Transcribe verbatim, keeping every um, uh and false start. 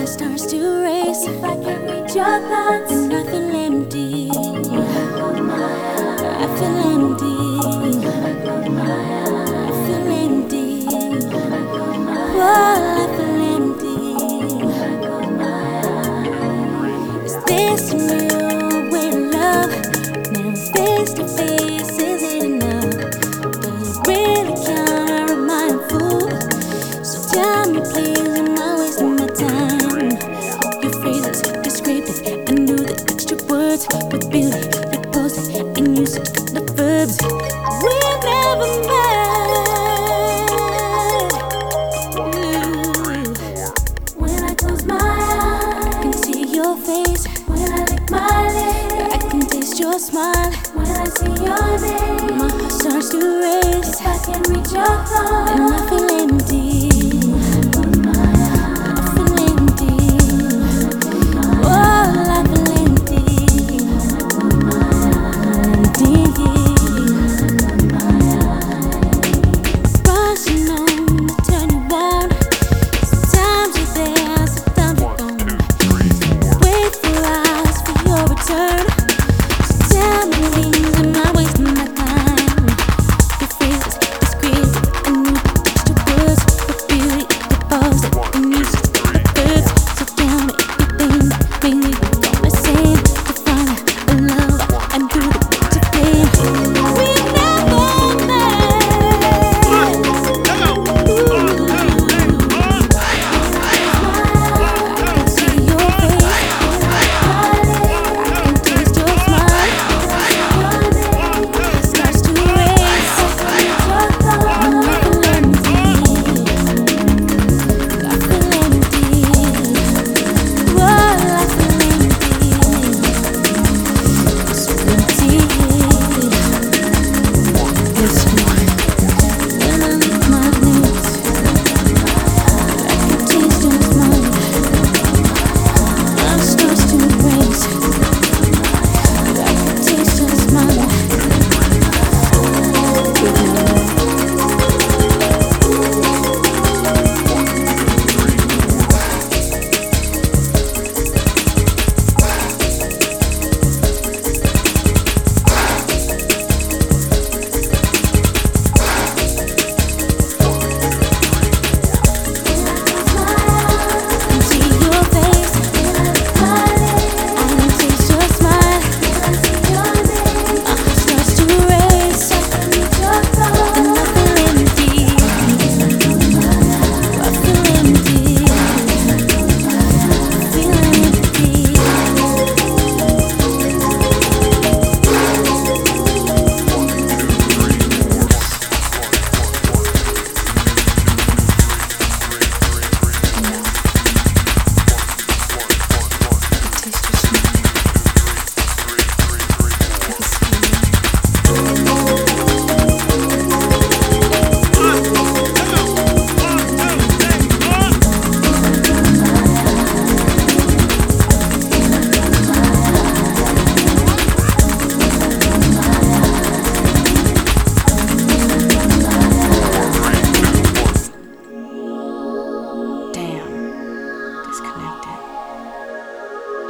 starts to race. If I can reach your thoughts, And I feel empty. when I close my eyes, I feel empty. when I close my eyes, I feel empty. when I close my eyes, Whoa, I feel empty. when I close my eyes. Is this a real way to love? Now face to face, is it enough? Does it really count or am I a fool? So tell me please, am I wasting my time? Your phrases, you scraped it. I knew the extra words with beauty. You posed it and you said the verbs. We've never met. Ooh. When I close my eyes, I can see your face. when I lick my lips, I can taste your smile. when I see your name, My heart starts to race. if I can reach your And I thoughts, feel empty.